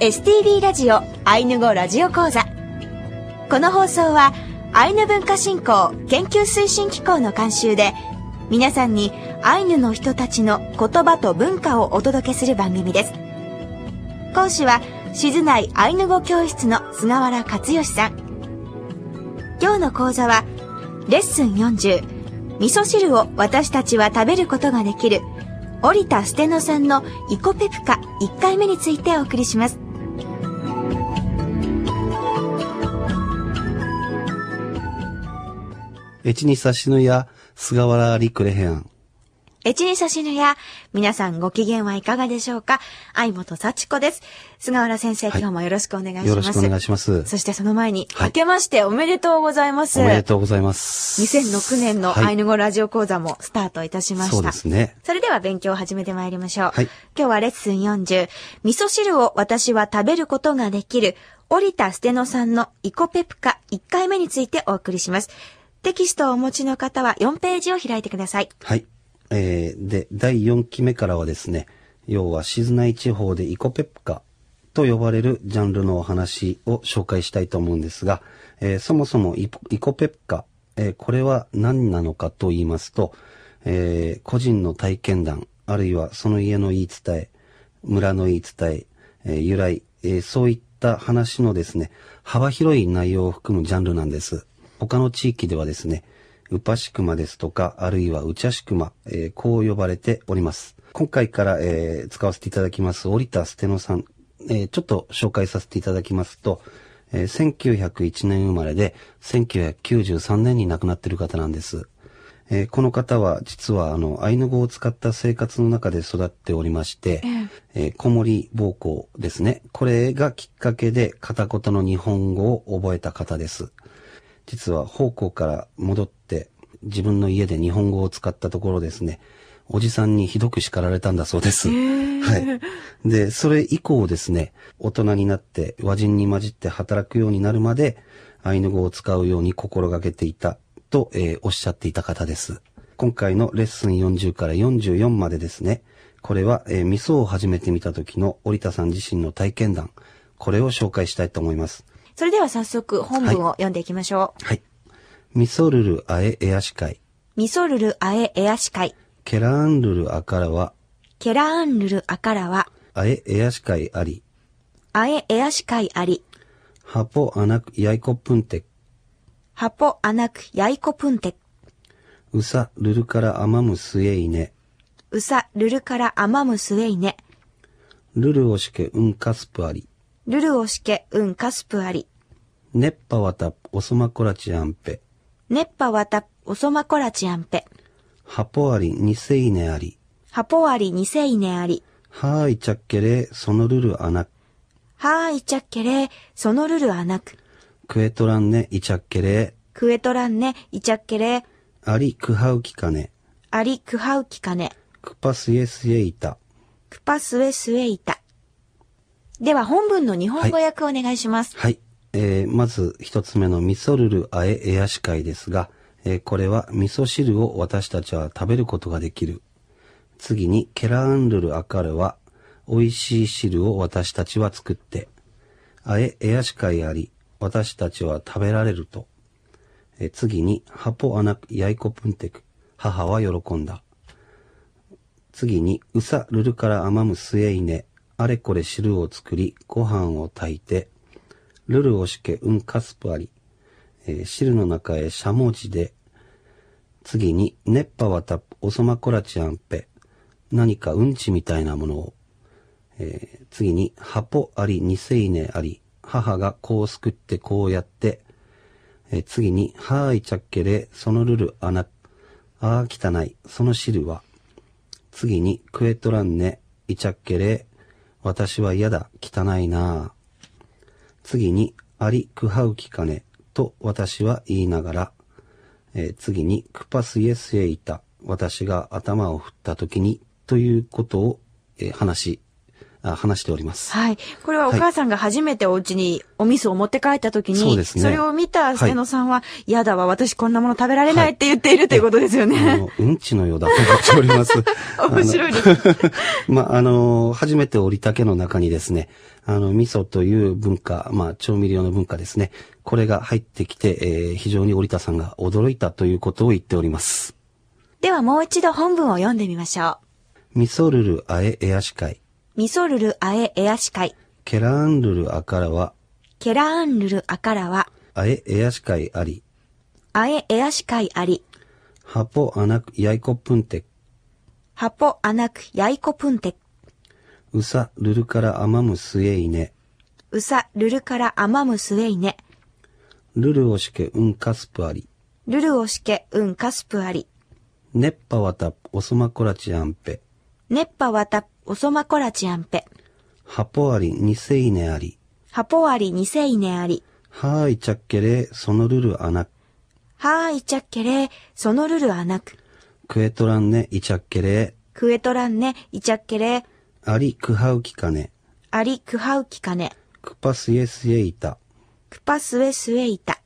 STB ラジオアイヌ語ラジオ講座。この放送はアイヌ文化振興研究推進機構の監修で、皆さんにアイヌの人たちの言葉と文化をお届けする番組です。講師は静内アイヌ語教室の菅原克義さん。今日の講座はレッスン40、味噌汁を私たちは食べることができる織田捨野さんのイコペプカ1回目についてお送りします。 エチニサシヌや菅原リクレヘアン。 エチニサシヌや、皆さんご機嫌はいかがでしょうか。相本幸子です。菅原先生、今日もよろしくお願いします。 よろしくお願いします。 そしてその前に、明けましておめでとうございます。 おめでとうございます。 2006年のアイヌ語ラジオ講座もスタートいたしました。 そうですね。 それでは勉強を始めてまいりましょう。 はい、 今日はレッスン40、味噌汁を私は食べることができる織田捨野さんのイコペプカ1回目についてお送りします。テキストをお持ちの方は4ページを開いてください。 はい。で、第4期目からはですね、要は静内地方でイコペプカと呼ばれるジャンルのお話を紹介したいと思うんですが、そもそもイコペプカ、これは何なのかと言いますと、個人の体験談、あるいはその家の言い伝え、村の言い伝え、由来、そういった話のですね、幅広い内容を含むジャンルなんです。他の地域ではですね、ウパシクマですとか、あるいはウチャシクマ、こう呼ばれております。今回から、使わせていただきます織田捨野さん、ちょっと紹介させていただきますと、1901年生まれで1993年に亡くなっている方なんです。この方は実はアイヌ語を使った生活の中で育っておりまして、子守奉公ですね。これがきっかけで片言の日本語を覚えた方です。実は奉公から戻って自分の家で日本語を使ったところですね、おじさんにひどく叱られたんだそうです。はい。で、それ以降ですね、大人になって和人に混じって働くようになるまでアイヌ語を使うように心がけていたと、おっしゃっていた方です。今回のレッスン40から44までですね、これは、味噌を始めてみた時の織田さん自身の体験談、これを紹介したいと思います。 それでは早速本文を読んでいきましょう。 はい。味噌ルルアエエアシカイ。 味噌ルルアエエアシカイ。 ケラーンルルアカラは。 ケラーンルルアカラは。 アエエアシカイあり。 アエエアシカイあり。 ハポアナクヤイコプンテ。 ハポアナクヤイコプンテ。 ウサルルからアマムスエイネ。 ウサルルからアマムスエイネ。 ルルオシケウンカスプアリ。 ルルオシケウンカスプアリ。 ネッパワタオソマコラチアンペ。 ネッパワタオソマコラチアンペ。 ハポアリニセイネアリ。 ハポアリニセイネアリ。 ハーイチャッケレソノルルアナク。 ハーイチャッケレソノルルアナク。 クエトランネイチャッケレ。 クエトランネイチャッケレ。 アリクハウキカネ。 アリクハウキカネ。 クパスエスエイタ。 クパスエスエイタ。では本文の日本語訳をお願いします。 はい。まず一つ目の味噌ルルアエエアシカイですが、これは味噌汁を私たちは食べることができる。次にケラーンルルアカルは美味しい汁を私たちは作って。アエエアシカイあり、私たちは食べられると。次にハポアナクヤイコプンテク、母は喜んだ。次にウサルルからアマムスエイネ、あれこれ汁を作りご飯を炊いて。ルルオシケウンカスプアリ、汁の中へしゃもじで。次にネッパワタオソマコラチアンペ、何かうんちみたいなものを。次にハポアリニセイネアリ、母がこうすくってこうやって。次にハーイチャッケレそのルルアナ、あー汚いその汁は。次にクエトランネイチャッケレ、私は嫌だ汚いなあ。次にアリクハウキカネと私は言いながら、次にクパスイエスエイタ、私が頭を振った時にということを、話し、 話しております。 はい。これはお母さんが初めてお家にお味噌を持って帰った時に、 そうですね。 それを見た瀬野さんは、やだわ、私こんなもの食べられないって言っているということですよね。 うんちのようだと思っております。 面白いです。 初めて降りた家の中にですね、味噌という文化、調味料の文化ですね。これが入ってきて、非常に織田さんが驚いたということを言っております。 ではもう一度本文を読んでみましょう。味噌ルルあえエアシカイ。 味噌ルルあえエアシカイ。 ケラーンルルアカラは。 ケラーンルルアカラは。 あえエアシカイあり。 あえエアシカイあり。 ハポアナクヤイコプンテ。 ハポアナクヤイコプンテ。 うさルルからアマムスエイネ。 うさルルからアマムスエイネ。 ルルオシケウンカスプアリ。 ルルオシケウンカスプアリ。 ネッパワタオソマコラチアンペ。 ネッパワタオソマコラチアンペ。 ハポアリニセイネアリ。 ハポアリニセイネアリ。 はーいちゃっけれそのルルアナク。 はーいちゃっけれそのルルアナク。 クエトランネイチャッケレ。 クエトランネイチャッケレ。 アリクハウキカネ。 アリクハウキカネ。 クパスエスエイタ。 クパスエスエイタ。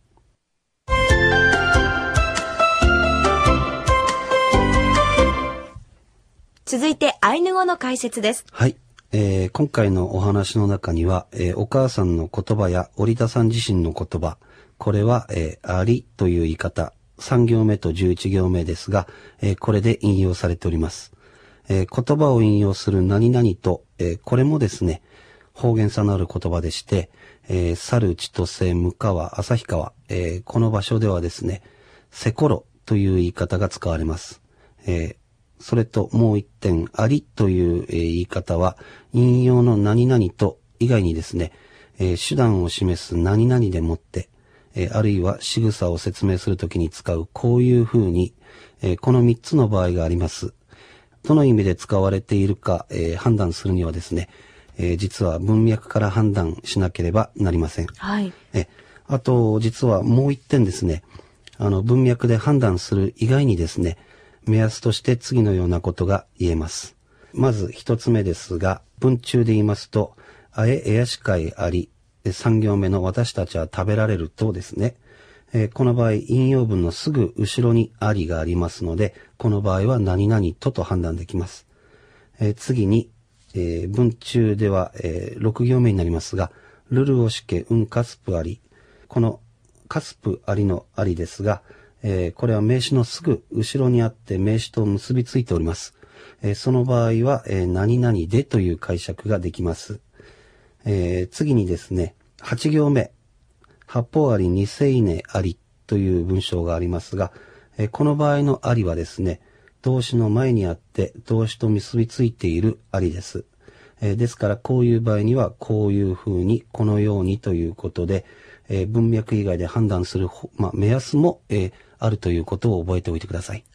続いてアイヌ語の解説です。 はい。今回のお話の中には、お母さんの言葉や織田さん自身の言葉、これは、ありという言い方、3行目と11行目ですが、これで引用されております。言葉を引用する何々と、これもですね、方言差のある言葉でして、猿、千歳、向川、旭川、この場所ではですね、せころという言い方が使われます。それともう一点、ありという言い方は、引用の何々と以外にですね、手段を示す何々でもって、あるいは仕草を説明するときに使うこういうふうに、この3つの場合があります。どの意味で使われているか、判断するにはですね、実は文脈から判断しなければなりません。 はい。 あと、実はもう一点ですね、文脈で判断する以外にですね、目安として次のようなことが言えます。まず一つ目ですが、文中で言いますと、あえエアシカイあり、3行目の私たちは食べられるとですね、この場合引用文のすぐ後ろにありがありますので、この場合は何々と判断できます。次に、文中では、6行目になりますが、ルルオシケウンカスプあり、このカスプありのありですが、これは名詞のすぐ後ろにあって名詞と結びついております。その場合は、何々でという解釈ができます。次にですね、8行目、八方あり二世ネありという文章がありますが、この場合のありはですね、動詞の前にあって動詞と結びついているありです。ですからこういう場合にはこういうふうにこのようにということで、文脈以外で判断する、目安も、あるということを覚えておいてください。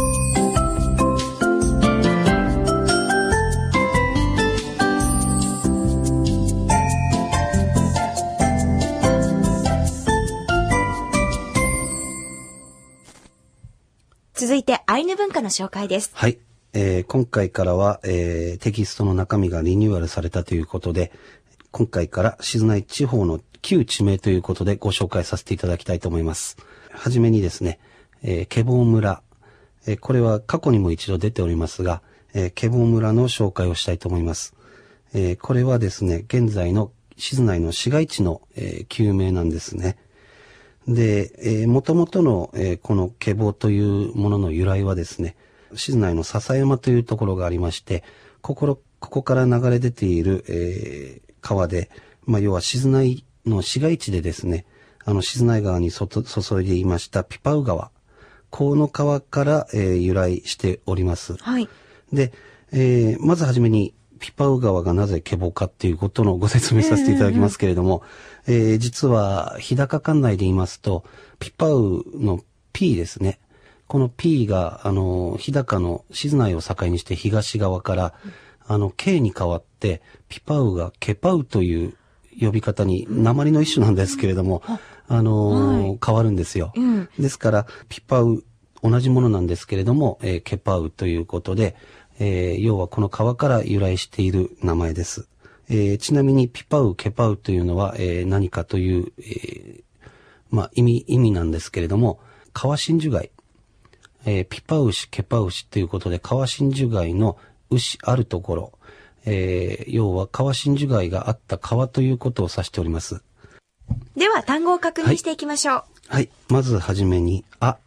続いてアイヌ文化の紹介です。 はい。今回からは、テキストの中身がリニューアルされたということで、今回から静内地方の旧地名ということでご紹介させていただきたいと思います。はじめにですね、ケボ村、これは過去にも一度出ておりますが、ケボ村の紹介をしたいと思います。これはですね、現在の静内の市街地の、旧名なんですね。で、元々の、このケボというものの由来はですね、静内の笹山というところがありまして、ここから流れ出ている、川で、要は静内の市街地でですね、静内川に注いでいましたピパウ川、この川から、由来しております。 はい。 で、まずはじめにピパウ川がなぜケボかっていうことのご説明させていただきますけれども、実は日高管内で言いますと、ピパウの P ですね。この P が、日高の静内を境にして東側から、K に変わって、ピパウがケパウという呼び方に、訛りの一種なんですけれども、変わるんですよ。ですから、ピパウ、同じものなんですけれども、ケパウということで、 要はこの川から由来している名前です。ちなみにピパウ、ケパウというのは、何かという、意味なんですけれども、川真珠貝、ピパウシ、ケパウシということで、川真珠貝の牛あるところ、要は川真珠貝があった川ということを指しております。 では単語を確認していきましょう。 はい。まずはじめに、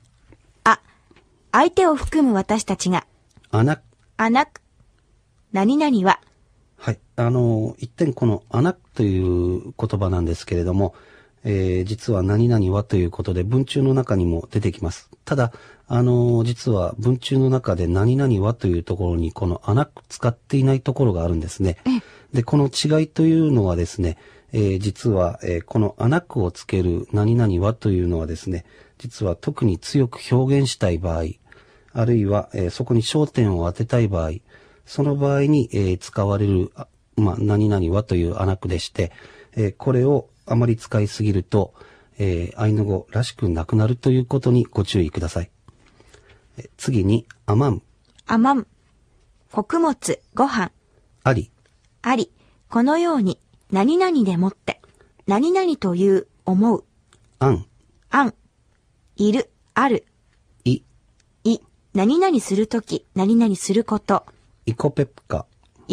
相手を含む私たちが。 あなく。 何々は。 はい。一点このあなくという言葉なんですけれども、実は何々はということで文中の中にも出てきます。ただ、実は文中の中で何々はというところにこのあなく使っていないところがあるんですね。で、この違いというのはですね、実は、このあなくをつける何々はというのはですね、実は特に強く表現したい場合、あるいは、そこに焦点を当てたい場合、その場合に、使われる、何々はというあなくでして、これをあまり使いすぎると、アイヌ語らしくなくなるということにご注意ください。次に、アマン。 穀物、ご飯。 あり。 このように、何々でもって。何々という、思う。 あん。 いる、ある。 い。 何々するとき、何々すること。 イコペプカ。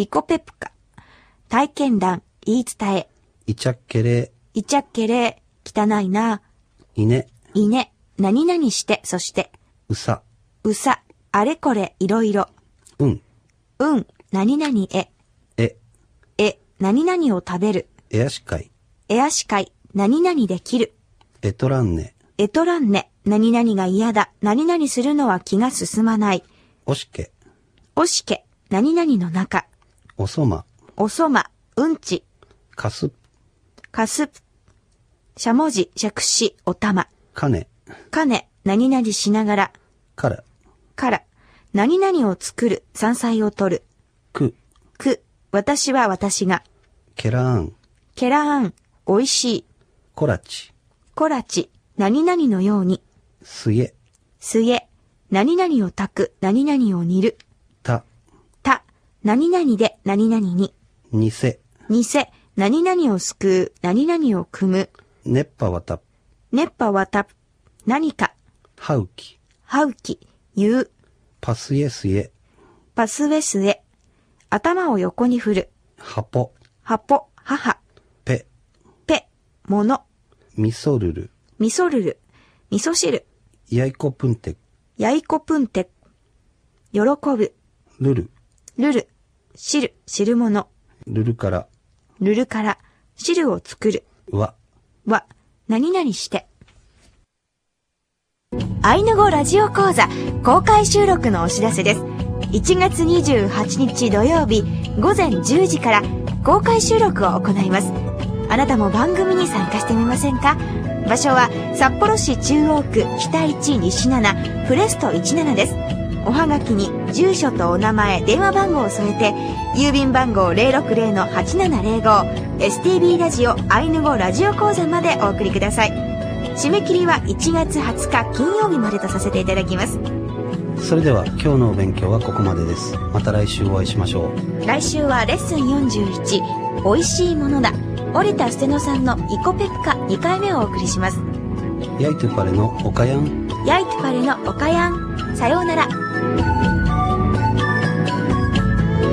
体験談、言い伝え。 イチャッケレー。汚いな。 イネ。 何々して、そして。 うさ。 あれこれ、いろいろ。何々へ。何々を食べる。 エアシカイ。 何々できる。 エトランネ。 何々が嫌だ。何々するのは気が進まない。 オシケ。 何々の中。 おそま。 うんち。 かす。 しゃもじ、杓子、おたま。 かね。 何々しながら。から。何々を作る、山菜を取る。 く。 私は私が。 ケラーン。 美味しい。 コラチ。 何々のように。 すえ。 何々を炊く、何々を煮る。 た。 何々で何々に。 にせ。 何々を救う、何々を組む。 熱波わた。 何か。 はうき。 言う。 パスエスエ。 頭を横に振る。 はぽ。 母。 ぺ。 もの。 みそるる。 味噌汁。 やいこぷんて。 喜ぶ。 るる。 知るもの。 るるから。 汁を作る。 わ。 何々して。アイヌ語ラジオ講座公開収録のお知らせです。1月28日土曜日午前10時から公開収録を行います。あなたも番組に参加してみませんか？場所は札幌市中央区北1西7プレスト17です。おはがきに住所とお名前、電話番号を添えて郵便番号 060-8705 STB ラジオアイヌ語ラジオ講座までお送りください。締め切りは1月20日金曜日までとさせていただきます。 それでは今日のお勉強はここまでです。また来週お会いしましょう。 来週はレッスン41おいしいものだ、織田捨野さんのイコペプカ2回目をお送りします。 ヤイトゥパレのオカヤン。 さようなら。